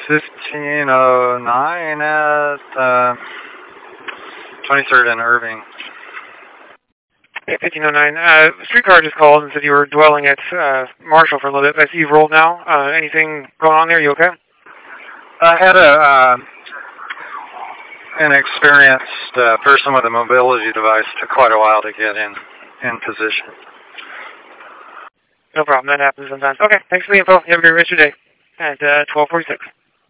1509 at 23rd and Irving. Okay, 1509. Streetcar just called and said you were dwelling at Marshall for a little bit. I see you've rolled now. Anything going on there? You okay? I had an experienced person with a mobility device. Took quite a while to get in position. No problem. That happens sometimes. Okay, thanks for the info. You have a great rest of your day. At 12:46.